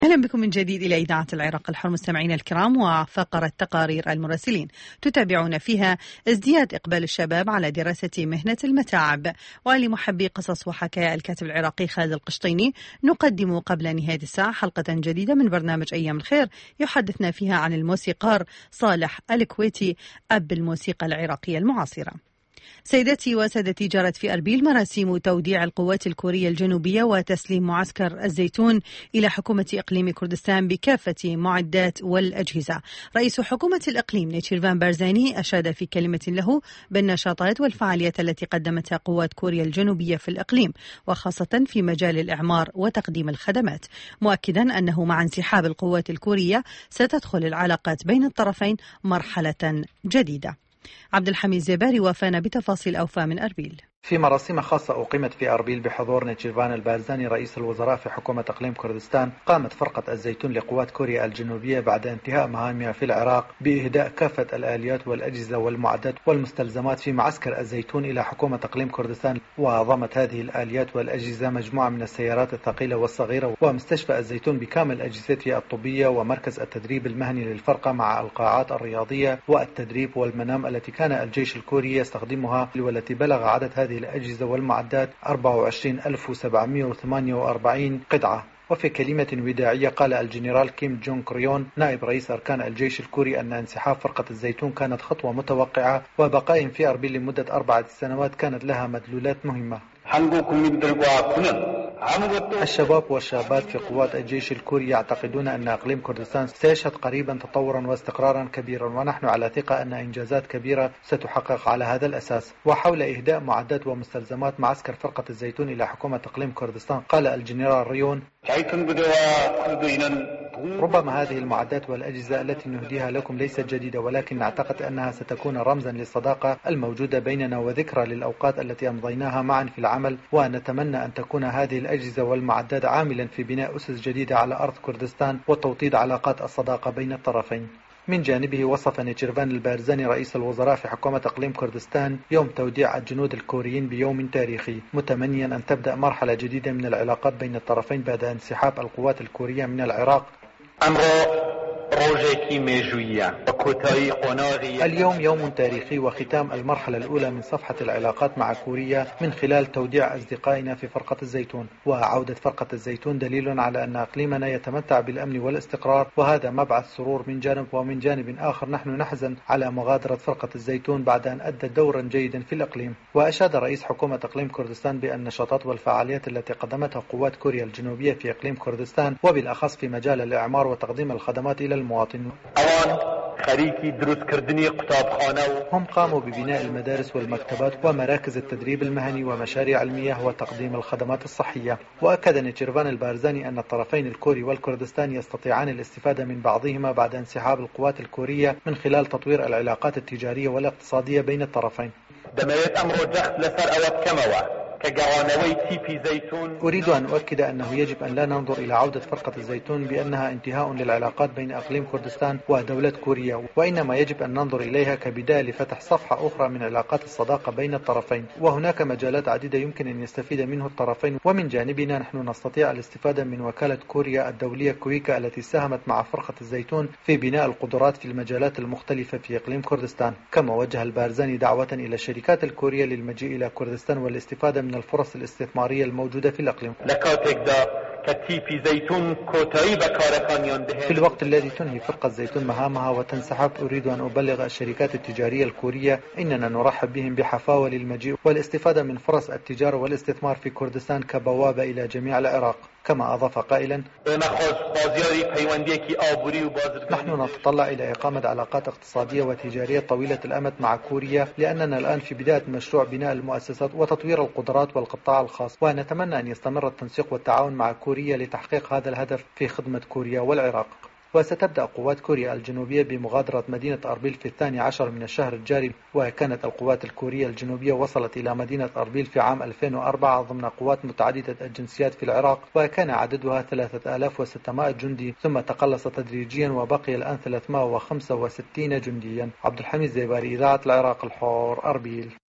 أهلا بكم من جديد إلى إذاعة العراق الحر مستمعينا الكرام وفقرة تقارير المراسلين تتابعون فيها ازدياد إقبال الشباب على دراسة مهنة المتاعب. ولمحبي قصص وحكايا الكاتب العراقي خالد القشطيني نقدم قبل نهاية الساعة حلقة جديدة من برنامج أيام الخير يحدثنا فيها عن الموسيقار صالح الكويتي أب الموسيقى العراقية المعاصرة. سيداتي وسادتي، جرت في أربيل مراسيم توديع القوات الكورية الجنوبية وتسليم معسكر الزيتون إلى حكومة إقليم كردستان بكافة معدات والأجهزة. رئيس حكومة الإقليم نيتشيرفان بارزاني أشاد في كلمة له بالنشاطات والفعاليات التي قدمتها قوات كوريا الجنوبية في الإقليم، وخاصة في مجال الإعمار وتقديم الخدمات، مؤكدا أنه مع انسحاب القوات الكورية ستدخل العلاقات بين الطرفين مرحلة جديدة. عبد الحميد زباري وافانا بتفاصيل أوفى من أربيل. في مراسم خاصة أقيمت في أربيل بحضور نيتشيرفان البارزاني رئيس الوزراء في حكومة إقليم كردستان، قامت فرقة الزيتون لقوات كوريا الجنوبية بعد انتهاء مهامها في العراق بإهداء كافة الآليات والأجهزة والمعدات والمستلزمات في معسكر الزيتون إلى حكومة إقليم كردستان. وضمت هذه الآليات والأجهزة مجموعة من السيارات الثقيلة والصغيرة ومستشفى الزيتون بكامل أجهزته الطبية ومركز التدريب المهني للفرقة مع القاعات الرياضية والتدريب والمنام التي كان الجيش الكوري يستخدمها، والتي بلغ عدد هذه الأجهزة والمعدات 24748 قطعة. وفي كلمة وداعية قال الجنرال كيم جونغ كريون نائب رئيس أركان الجيش الكوري أن انسحاب فرقة الزيتون كانت خطوة متوقعة، وبقائهم في أربيل لمدة 4 سنوات كانت لها مدلولات مهمة. الشباب والشابات في قوات الجيش الكوري يعتقدون أن إقليم كردستان سيشهد قريبا تطورا واستقرارا كبيرا، ونحن على ثقة أن إنجازات كبيرة ستحقق على هذا الأساس. وحول إهداء معدات ومستلزمات معسكر فرقة الزيتون إلى حكومة إقليم كردستان قال الجنرال ريون: ربما هذه المعدات والأجهزة التي نهديها لكم ليست جديدة، ولكن نعتقد أنها ستكون رمزا للصداقة الموجودة بيننا وذكرى للأوقات التي أمضيناها معا في العمل، ونتمنى أن تكون هذه الأجهزة والمعدات عاملا في بناء أسس جديدة على أرض كردستان وتوطيد علاقات الصداقة بين الطرفين. من جانبه وصف نيتشيرفان البارزاني رئيس الوزراء في حكومة إقليم كردستان يوم توديع الجنود الكوريين بيوم تاريخي، متمنيا أن تبدأ مرحلة جديدة من العلاقات بين الطرفين بعد انسحاب القوات الكورية من العراق. اليوم يوم تاريخي وختام المرحلة الأولى من صفحة العلاقات مع كوريا من خلال توديع أصدقائنا في فرقة الزيتون. وعودة فرقة الزيتون دليل على أن إقليمنا يتمتع بالأمن والاستقرار، وهذا مبعث سرور من جانب، ومن جانب آخر نحن نحزن على مغادرة فرقة الزيتون بعد أن أدت دورا جيدا في الإقليم. وأشاد رئيس حكومة إقليم كردستان بأن النشاطات والفعاليات التي قدمتها قوات كوريا الجنوبية في إقليم كردستان وبالأخص في مجال الإعمار وتقديم الخدمات إلى المواطنين، هم قاموا ببناء المدارس والمكتبات ومراكز التدريب المهني ومشاريع المياه وتقديم الخدمات الصحية. وأكد نيتشيرفان البارزاني أن الطرفين الكوري والكردستاني يستطيعان الاستفادة من بعضهما بعد انسحاب القوات الكورية من خلال تطوير العلاقات التجارية والاقتصادية بين الطرفين. أريد أن أؤكد أنه يجب أن لا ننظر إلى عودة فرقة الزيتون بأنها انتهاء للعلاقات بين إقليم كردستان ودولة كوريا، وإنما يجب أن ننظر إليها كبداية لفتح صفحة أخرى من علاقات الصداقة بين الطرفين. وهناك مجالات عديدة يمكن أن يستفيد منه الطرفين، ومن جانبنا نحن نستطيع الاستفادة من وكالة كوريا الدولية كويكا التي ساهمت مع فرقة الزيتون في بناء القدرات في المجالات المختلفة في إقليم كردستان. كما وجه البارزاني دعوة إلى الشركات الكورية للمجيء إلى كردستان والاستفادة من الفرص الاستثمارية الموجودة في الإقليم في الوقت الذي تنهي فرقة الزيتون مهامها وتنسحب. أريد أن أبلغ الشركات التجارية الكورية إننا نرحب بهم بحفاوة للمجيء والاستفادة من فرص التجارة والاستثمار في كردستان كبوابة إلى جميع العراق. كما أضاف قائلا: نحن نتطلع إلى إقامة علاقات اقتصادية وتجارية طويلة الأمد مع كوريا، لأننا الآن في بداية مشروع بناء المؤسسات وتطوير القدرات والقطاع الخاص، ونتمنى أن يستمر التنسيق والتعاون مع كوريا لتحقيق هذا الهدف في خدمة كوريا والعراق. وستبدأ قوات كوريا الجنوبية بمغادرة مدينة أربيل في 12 من الشهر الجاري. وكانت القوات الكورية الجنوبية وصلت إلى مدينة أربيل في عام 2004 ضمن قوات متعددة الجنسيات في العراق، وكان عددها 3600 جندي، ثم تقلص تدريجيا وبقي الآن 365 جنديا. عبد الحميد زباري، إذاعة العراق الحر، أربيل.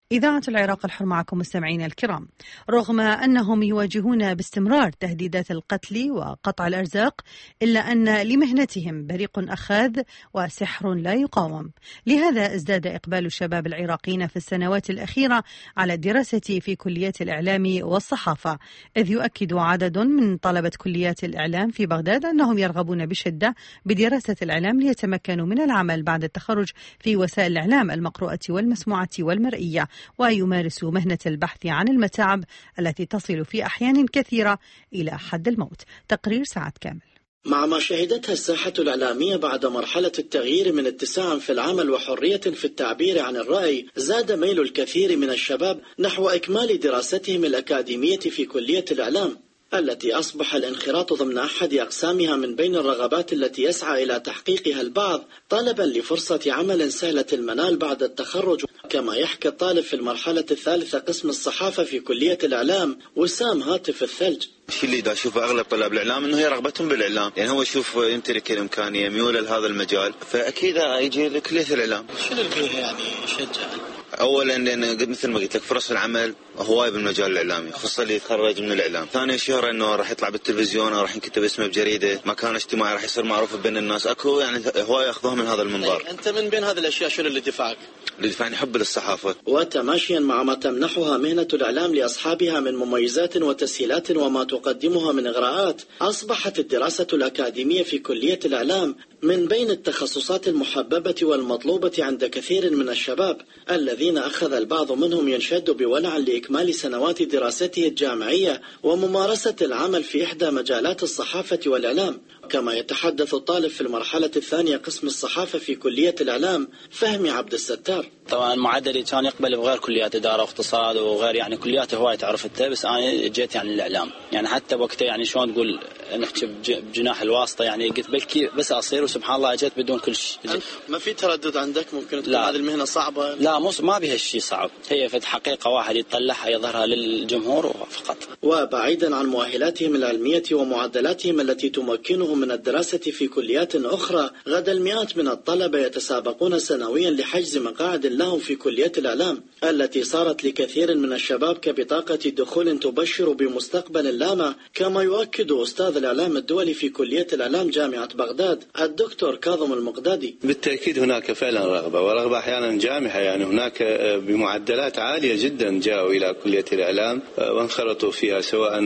إذاعة العراق الحر معكم مستمعينا الكرام. رغم أنهم يواجهون باستمرار تهديدات القتل وقطع الأرزاق، إلا أن لمهنتهم بريق أخاذ وسحر لا يقاوم. لهذا ازداد إقبال الشباب العراقيين في السنوات الأخيرة على الدراسة في كليات الإعلام والصحافة، إذ يؤكد عدد من طلبة كليات الإعلام في بغداد أنهم يرغبون بشدة بدراسة الإعلام ليتمكنوا من العمل بعد التخرج في وسائل الإعلام المقروءة والمسموعة والمرئية، ويمارسوا مهنة البحث عن المتاعب التي تصل في أحيان كثيرة إلى حد الموت. تقرير سعد كامل. مع ما شهدتها الساحة الإعلامية بعد مرحلة التغيير من اتساع في العمل وحرية في التعبير عن الرأي، زاد ميل الكثير من الشباب نحو إكمال دراستهم الأكاديمية في كلية الإعلام، التي أصبح الانخراط ضمن أحد أقسامها من بين الرغبات التي يسعى إلى تحقيقها البعض طالبا لفرصة عمل سهلة المنال بعد التخرج. كما يحكي الطالب في المرحلة الثالثة قسم الصحافة في كلية الإعلام وسام هاتف الثلج: الشيء اللي دا اشوفه اغلب طلاب الاعلام انه هي رغبتهم بالاعلام، يعني هو يشوف يمتلك الامكانيه ميوله لهذا المجال، فاكيد يجي لكليه الاعلام. شنو اللي فيها يعني يشجع؟ اولا لان مثل ما قلت لك فرص العمل هواي بالمجال الاعلامي، خصوصا اللي يتخرج من الاعلام. ثاني شهره انه راح يطلع بالتلفزيون او راح ينكتب اسمه بجريده، مكان اجتماعي راح يصير معروف بين الناس، اكو يعني هواي ياخذوها من هذا المنظار. انت من بين هذه الاشياء شنو اللي دفعك؟ اللي دفعني حب للصحافه. وتماشيا مع ما تمنحها مهنه الاعلام لاصحابها من مميزات وتسهيلات وما تقدمها من إغراءات، أصبحت الدراسة الأكاديمية في كلية الإعلام من بين التخصصات المحببة والمطلوبة عند كثير من الشباب، الذين أخذ البعض منهم ينشد بولع لإكمال سنوات دراسته الجامعية وممارسة العمل في إحدى مجالات الصحافة والإعلام. كما يتحدث الطالب في المرحلة الثانية قسم الصحافة في كلية الإعلام فهمي عبد الستار: طبعا معدلي كان يقبل بغير كليات إدارة واقتصاد وغير يعني كليات هواية تعرفتها، بس أنا جيت يعني الإعلام، يعني حتى وقتها يعني شلون تقول نحكي بجناح الواسطة، يعني قلت بلكي بس أصير، وسبحان الله أجيت بدون كل شيء. ما في تردد عندك ممكن تكون هذه المهنة صعبة؟ لا ما بها شيء صعب، هي في حقيقة واحد يطلعها يظهرها للجمهور فقط. وبعيدا عن مؤهلاتهم العلمية ومعدلاتهم التي تمكنهم من الدراسة في كليات أخرى، غدا المئات من الطلبة يتسابقون سنويا لحجز مقاعد لهم في كلية الإعلام، التي صارت لكثير من الشباب كبطاقة دخول تبشر بمستقبل لامع، كما يؤكد أستاذ الإعلام الدولي في كلية الإعلام جامعة بغداد الدكتور كاظم المقدادي. بالتأكيد هناك فعلا رغبة، ورغبة أحيانا جامحة، يعني هناك بمعدلات عالية جدا جاءوا إلى كلية الإعلام وانخرطوا فيها، سواء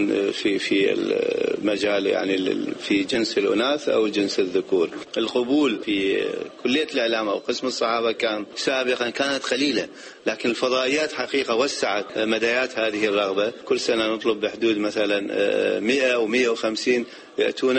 في المجال يعني في جنس الأناث أو جنس الذكور. القبول في كلية الإعلام أو قسم الصحافة كان سابقا كانت قليلة، لكن الفضائيات حقيقة وسعت مدايات هذه الرغبة. كل سنة نطلب بحدود مثلا 100 أو 150 يأتون.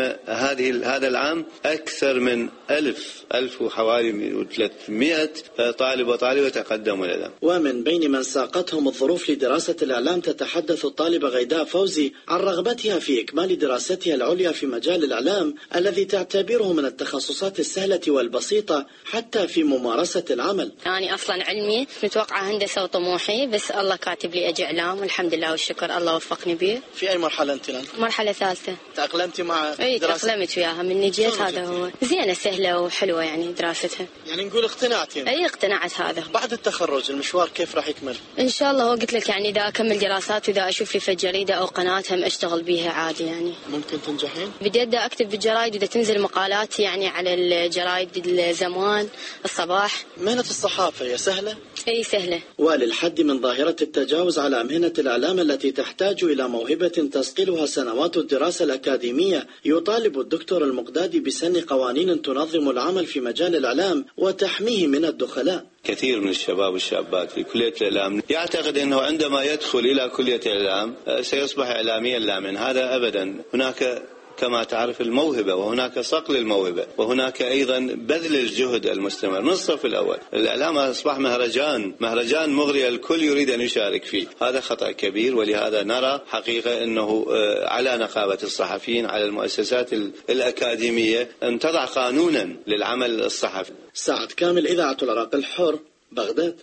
هذا العام أكثر من 1000 وحوالي 300 طالب وطالبة تقدموا لنا. ومن بين من ساقتهم الظروف لدراسة الإعلام تتحدث الطالبة غيداء فوزي عن رغبتها في إكمال دراستها العليا في مجال الإعلام، الذي تعتبره من التخصصات السهلة والبسيطة حتى في ممارسة العمل. أنا أصلا علمي، متوقعة هندسة وطموحي، بس الله كاتب لي أجي إعلام والحمد لله والشكر، الله وفقني به. في أي مرحلة أنت الآن؟ مرحلة ثالثة. تأقلمتي مع دراسة؟ تأقلمت وياها من نجيت، هذا هو زينة سهلة وحلوة يعني دراستها. يعني نقول اقتنعت يعني؟ أي اقتنعت. هذا بعد التخرج المشوار كيف راح يكمل؟ إن شاء الله قلت لك يعني إذا أكمل دراسات وإذا أشوف لي في جريدة أو قناة هم أشتغل بيها عادي يعني. ممكن تنجحين؟ بديت أكتب في الجرايد وإذا تنزل مقالات يعني على الجرايد الزمان الصباح. مهنة الصحافة هي سهلة؟ أي سهلة. وللحد من ظاهرة التجاوز على مهنة الإعلام التي تحتاج إلى موهبة تسقلها سنوات الدراسة الأكاديمية، يطالب الدكتور المقدادي بسن قوانين تنظم العمل في مجال الإعلام وتحميه من الدخلاء. كثير من الشباب والشابات في كلية الإعلام يعتقد أنه عندما يدخل إلى كلية الإعلام سيصبح إعلاميا لامعا. هذا أبدا. هناك كما تعرف الموهبة، وهناك صقل الموهبة، وهناك أيضا بذل الجهد المستمر من الصف الأول. الإعلام أصبح مهرجان مغري، الكل يريد أن يشارك فيه. هذا خطأ كبير، ولهذا نرى حقيقة أنه على نقابة الصحفيين، على المؤسسات الأكاديمية أن تضع قانونا للعمل الصحفي. سعد كامل، إذاعة العراق الحر، بغداد.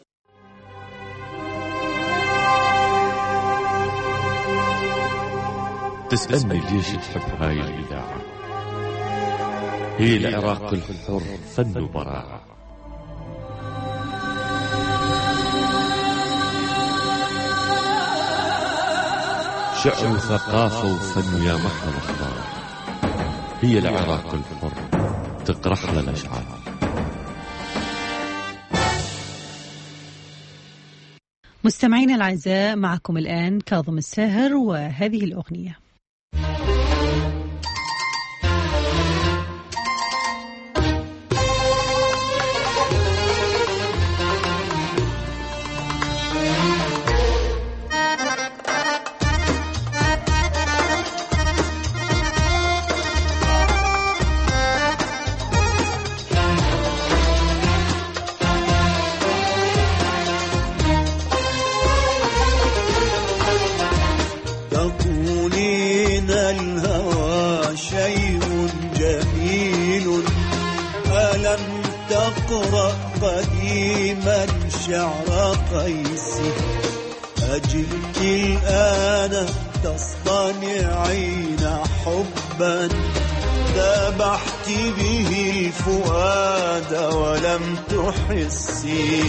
تسألني ليش تحب هاي الإذاعة؟ هي العراق الحر فن وبراعة. شعر وثقافة وفن يا محلى الأخبار، هي العراق الحر تقرح لنا الأشعار. مستمعينا الأعزاء، معكم الآن كاظم الساهر وهذه الأغنية. تقرأ قديما شعر قيسي، أجلك الآن تصطنعين حبا ذبحت به الفؤاد ولم تحسي.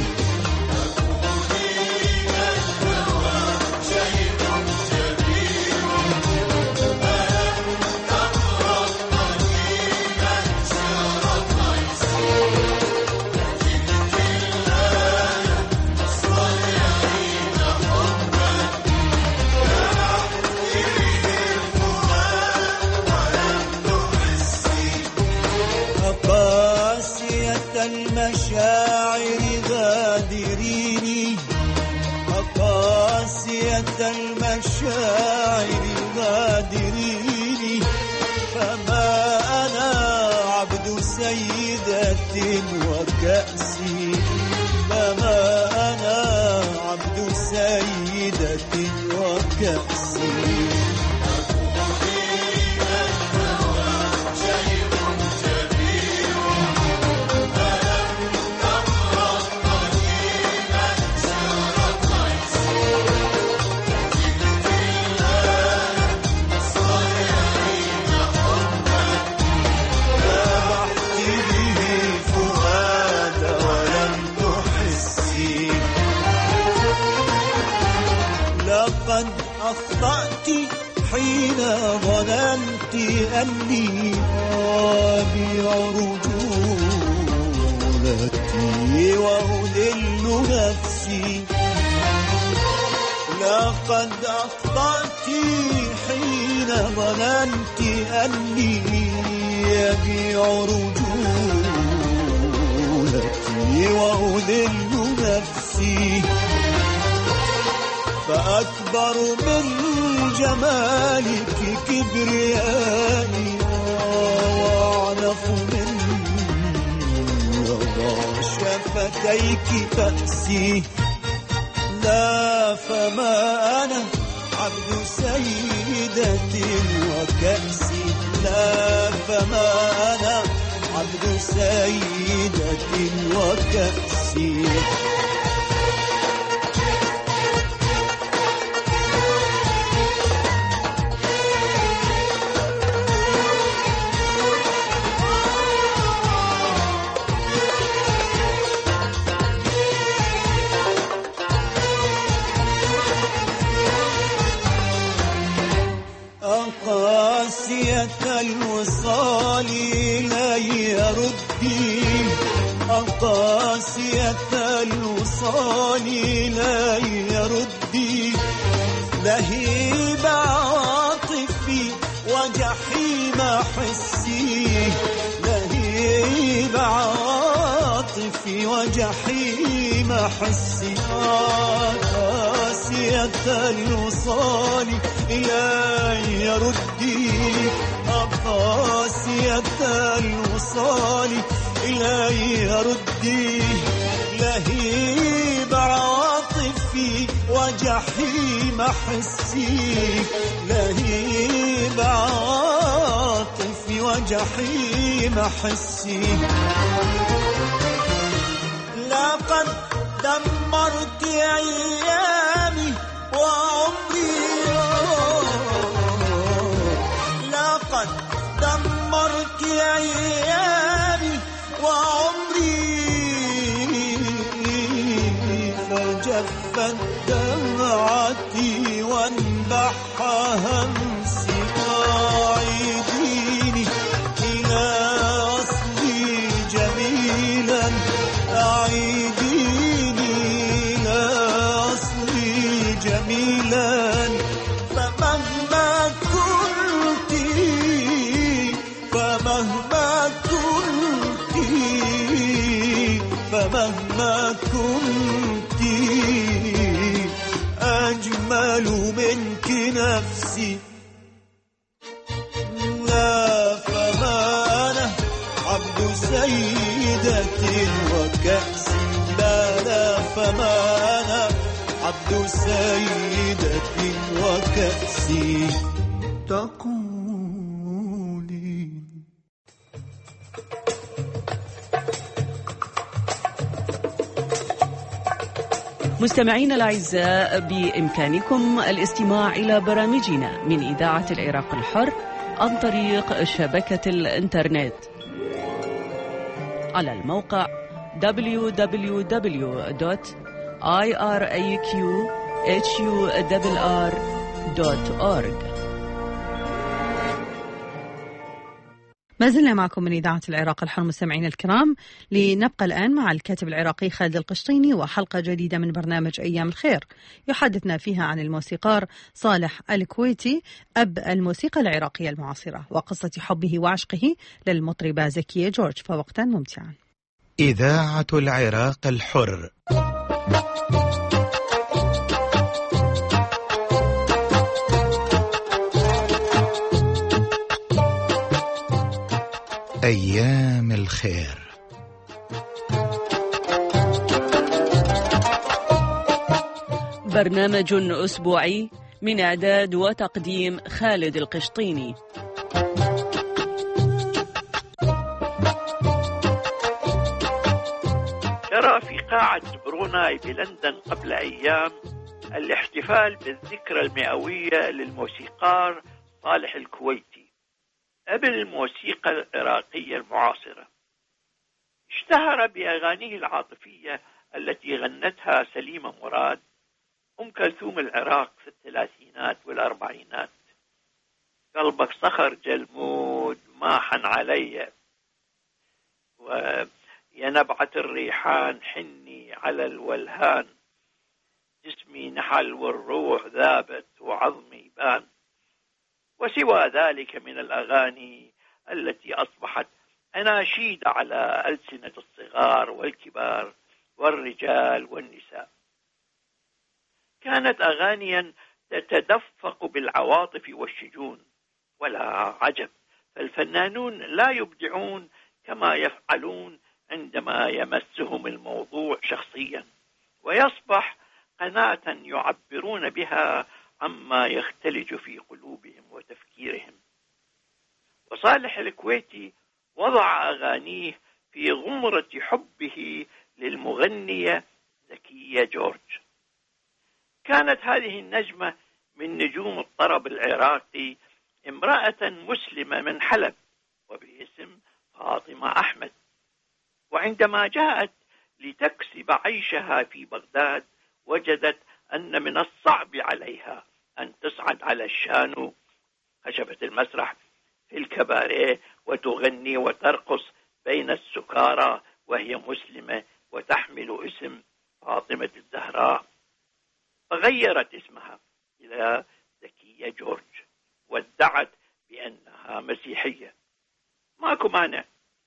المشاعر غادريني، أقاسية المشاعر غادريني، فما أنا عبد سيدة وكأسي، فما أنا عبد سيدة وكأسي. لقد أخطأت حين ظننت أني أبيع رجولتي وأذل نفسي. لقد أخطأت حين ظننت أني أبيع رجولتي وأذل نفسي. فأكبر من جمالك كبريائي، وأعنف من رضا شفتيك فأسي. لا، فما أنا عبد سيدة وكأسي، لا، فما أنا عبد سيدة وكأسي. قاسية الوصال إلي ردي، قاسية الوصال إلي ردي. لهيب عاطفي وجحيم حسي، لهيب عاطفي وجحيم حسي. قاسية الوصال إلي ردي، قاسية الوصال إلي ردي. لهيب عاطفي وجحيم حسي، لهيب عاطفي وجحيم حسي. لقد دمرت أيامي وعمري، لقد دمرت أيامي وعمري. فجفت دمعتي وانبعثت نحى همسي أعيديني إلى أصلي جميلا أعيديني إلى أصلي جميلا فمهما كنت أجمل منك نفسي لا فما أنا عبد سيدة وكأسي لا فما أنا عبد سيدة وكأسي تقولين. مستمعينا الأعزاء، بإمكانكم الاستماع إلى برامجنا من إذاعة العراق الحر عن طريق شبكة الإنترنت على الموقع www.iraqhurr.org. ما زلنا معكم من إذاعة العراق الحر مستمعين الكرام، لنبقى الآن مع الكاتب العراقي خالد القشطيني وحلقة جديدة من برنامج أيام الخير يحدثنا فيها عن الموسيقار صالح الكويتي أب الموسيقى العراقية المعاصرة وقصة حبه وعشقه للمطربة زكية جورج. فوقتا ممتعا. إذاعة العراق الحر. أيام الخير. برنامج أسبوعي من إعداد وتقديم خالد القشطيني. جرى في قاعة بروناي بلندن قبل أيام الاحتفال بالذكرى المئوية للموسيقار صالح الكويتي أب الموسيقى العراقية المعاصرة. اشتهر بأغانيه العاطفية التي غنتها سليمة مراد، أم كلثوم العراق في الثلاثينات والأربعينات. قلبك صخر جلمود ما حن علي، ويا نبعة الريحان حني على الولهان، جسمي نحل والروح ذابت وعظمي بان، وسوى ذلك من الأغاني التي أصبحت أناشيد على ألسنة الصغار والكبار والرجال والنساء. كانت أغانيا تتدفق بالعواطف والشجون، ولا عجب، فالفنانون لا يبدعون كما يفعلون عندما يمسهم الموضوع شخصيا، ويصبح قناة يعبرون بها عما يختلج في قلوبهم وتفكيرهم. وصالح الكويتي وضع أغانيه في غمرة حبه للمغنية زكية جورج. كانت هذه النجمة من نجوم الطرب العراقي امرأة مسلمة من حلب وباسم فاطمة أحمد، وعندما جاءت لتكسب عيشها في بغداد وجدت أن من الصعب عليها أن تصعد على الشانو خشبة المسرح في الكباريه وتغني وترقص بين السكارى وهي مسلمة وتحمل اسم فاطمة الزهراء، فغيرت اسمها إلى زكية جورج وادعت بأنها مسيحية. ماكو مانع،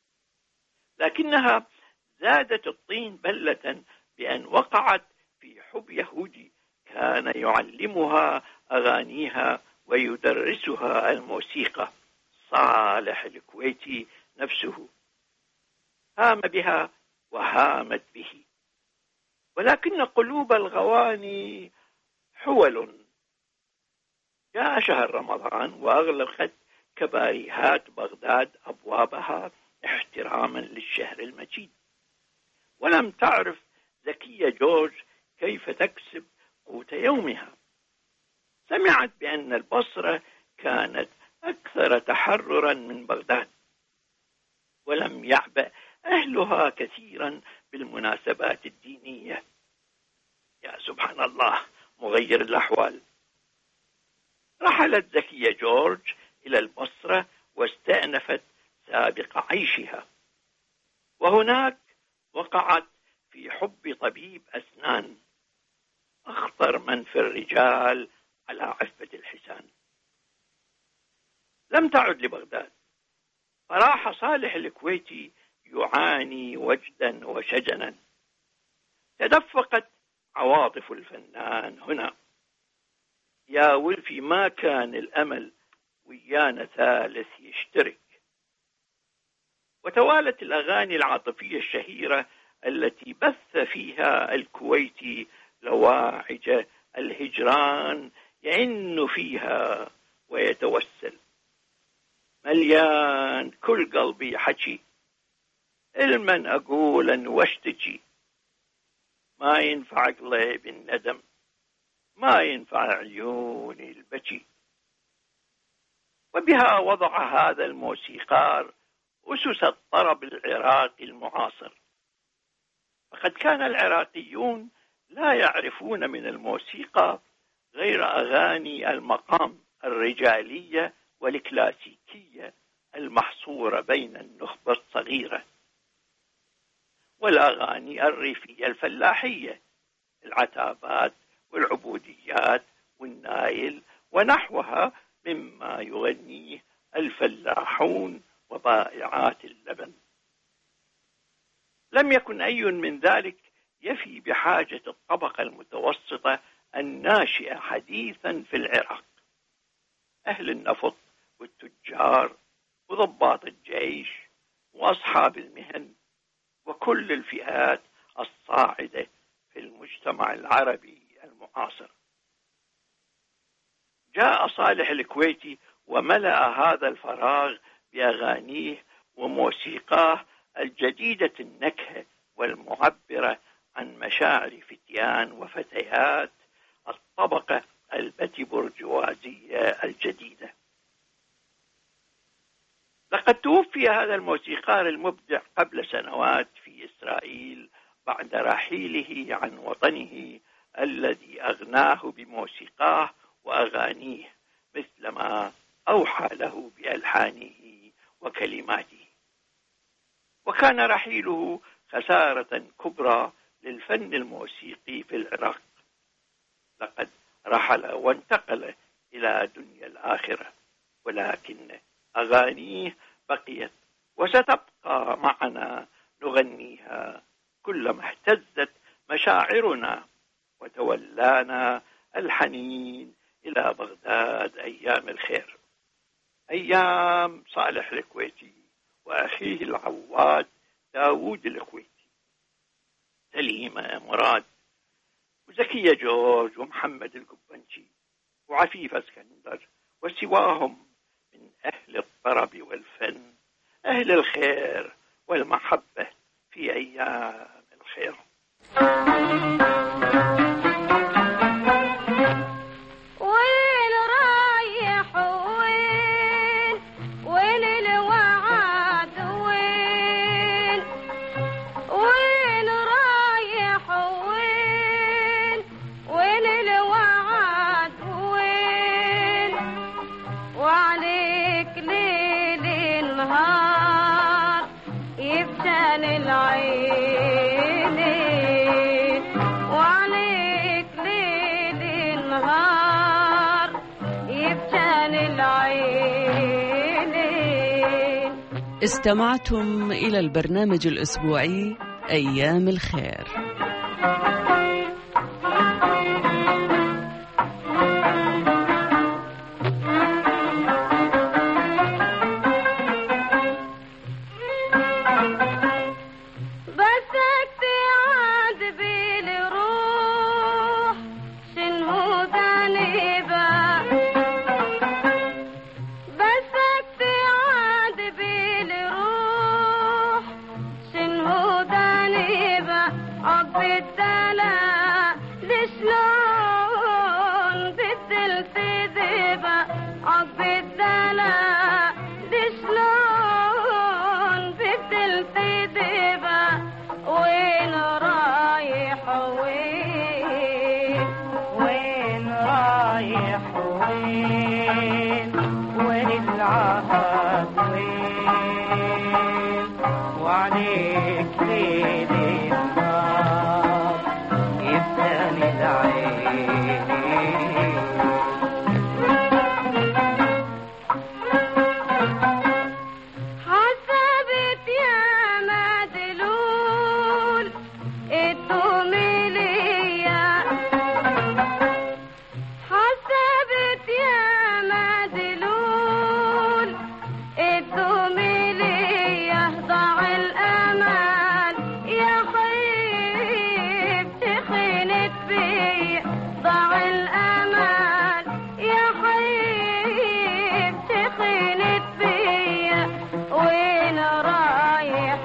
لكنها زادت الطين بلة بأن وقعت في حب يهودي كان يعلمها أغانيها ويدرسها الموسيقى، صالح الكويتي نفسه. هام بها وهامت به، ولكن قلوب الغواني حول. جاء شهر رمضان وأغلقت كباريهات بغداد أبوابها احتراما للشهر المجيد، ولم تعرف زكية جورج كيف تكسب قوت يومها. سمعت بأن البصرة كانت أكثر تحررا من بغداد، ولم يعبأ أهلها كثيرا بالمناسبات الدينية. يا سبحان الله مغير الأحوال. رحلت زكية جورج إلى البصرة واستأنفت سابق عيشها، وهناك وقعت في حب طبيب أسنان، أخطر من في الرجال على عفة اللسان. لم تعد لبغداد، فراح صالح الكويتي يعاني وجدا وشجنا. تدفقت عواطف الفنان هنا، يا ولفي ما كان الأمل ويانا ثالث يشترك. وتوالت الأغاني العاطفية الشهيرة التي بث فيها الكويتي لواعج الهجران يئن فيها ويتوسل. مليان كل قلبي حكي، المن أقولا واشتكي، ما ينفع قلبي الندم، ما ينفع عيوني البكي. وبها وضع هذا الموسيقار أسس الطرب العراقي المعاصر. فقد كان العراقيون لا يعرفون من الموسيقى غير أغاني المقام الرجالية والكلاسيكية المحصورة بين النخبة الصغيرة، والأغاني الريفية الفلاحية، العتابات والعبوديات والنايل ونحوها مما يغنيه الفلاحون وبائعات اللبن. لم يكن أي من ذلك يفي بحاجة الطبقة المتوسطة الناشئة حديثا في العراق، أهل النفط والتجار وضباط الجيش وأصحاب المهن وكل الفئات الصاعدة في المجتمع العربي المعاصر. جاء صالح الكويتي وملأ هذا الفراغ بأغانيه وموسيقاه الجديدة النكهة والمعبرة عن مشاعر فتيان وفتيات الطبقة البتي برجوازية الجديدة. لقد توفي هذا الموسيقار المبدع قبل سنوات في إسرائيل بعد رحيله عن وطنه الذي أغناه بموسيقاه وأغانيه مثلما أوحى له بألحانه وكلماته. وكان رحيله خسارة كبرى للفن الموسيقي في العراق. لقد رحل وانتقل إلى دنيا الآخرة، ولكن أغانيه بقيت وستبقى معنا نغنيها كلما اهتزت مشاعرنا وتولانا الحنين إلى بغداد أيام الخير، أيام صالح الكويتي وأخيه العواد داود الكويتي، سليمة مراد وزكية جورج ومحمد القبنشي وعفيف اسكندر وسواهم من أهل الطرب والفن، أهل الخير والمحبة في أيام الخير. استمعتم إلى البرنامج الأسبوعي أيام الخير. عقب الثاني وعليك ليل النهار يبتلي العين. حسبت يا مدلول الدوميلية، حسبت يا مدلول الدوميلية، ضاع الأمل يا خيب تخنت بيا، ضاع الأمل يا خيب تخنت بيا، وين رايح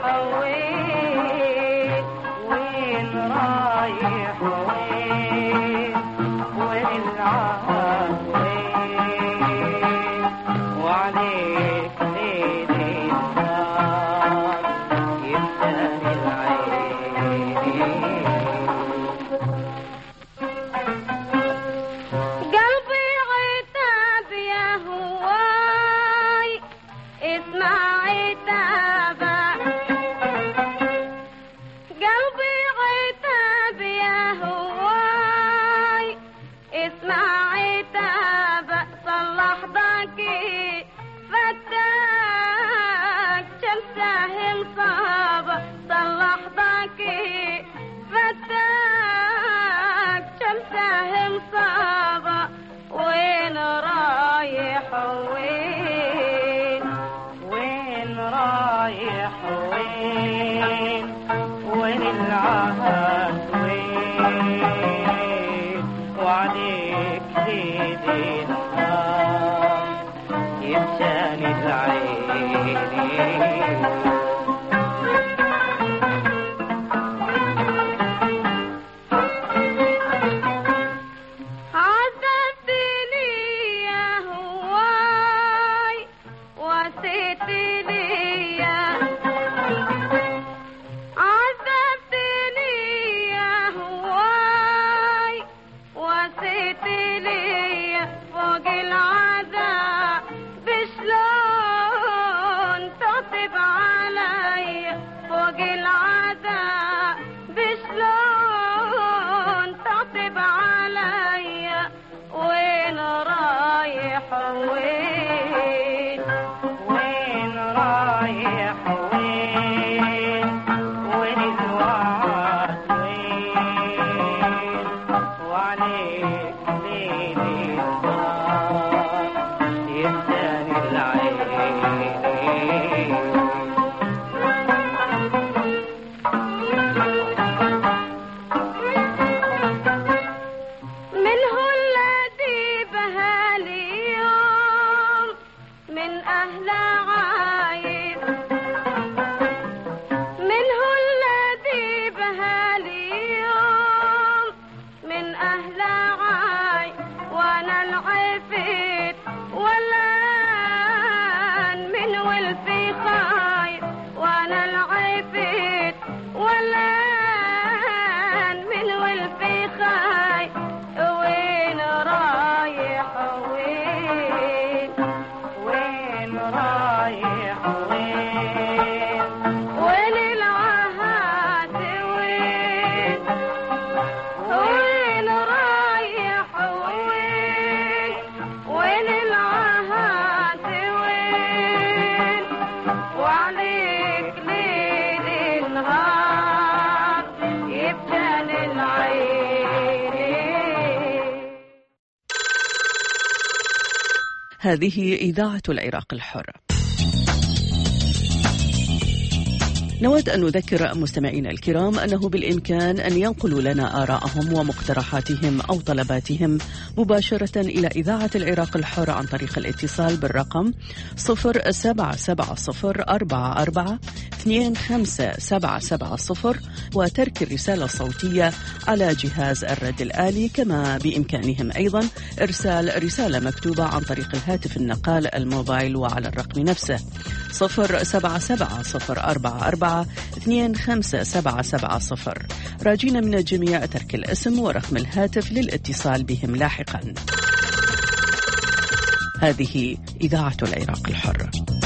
وين، وين رايح وين، وين العهد وين، وعليك ليل النهار يبتلي العين. قلبي عتاب يا هواي اسمع عتابا، قلبي عتاب يا هواي اسمع عتابا، صلح ضاكي فتاك شمسه مصابة، صلح ضاكي فتاك شمسه مصابة، وين رايح وين، وين رايح وين، وين العهد وين، وعليك ليل النهار يبتلي العين. عذبتني يا هواي وسيتني يا، عذبتني يا هواي وسيتني فوق العذاب، بشلون تطب علي فوق العذاب، بشلون تطب علي، وين رايح وين، وين رايح وين، وين الوعد وين، وعليك ليل النهار يبتلي العين. من هو الذي بهالي يوم من أهل عايب، من هو الذي بهالي يوم من أهل عايب، وأنا العفيت ولا من ولفي خايب، وأنا العفيت ولا من ولفي خايب، وين رايح وين، وين رايح وين، وين العهد وين، وين رايح وين، وين العهد وين، وعليك ليل النهار يبتلي العين. هذه إذاعة العراق الحر. نود أن نذكر مستمعينا الكرام أنه بالإمكان أن ينقلوا لنا آراءهم ومقترحاتهم أو طلباتهم مباشرة إلى إذاعة العراق الحر عن طريق الاتصال بالرقم 0770442570 وترك الرسالة الصوتية على جهاز الرد الآلي، كما بإمكانهم أيضا إرسال رسالة مكتوبة عن طريق الهاتف النقال الموبايل وعلى الرقم نفسه 0770442570. راجين من الجميع ترك الاسم ورقم الهاتف للاتصال بهم لاحقا. هذه إذاعة العراق الحر.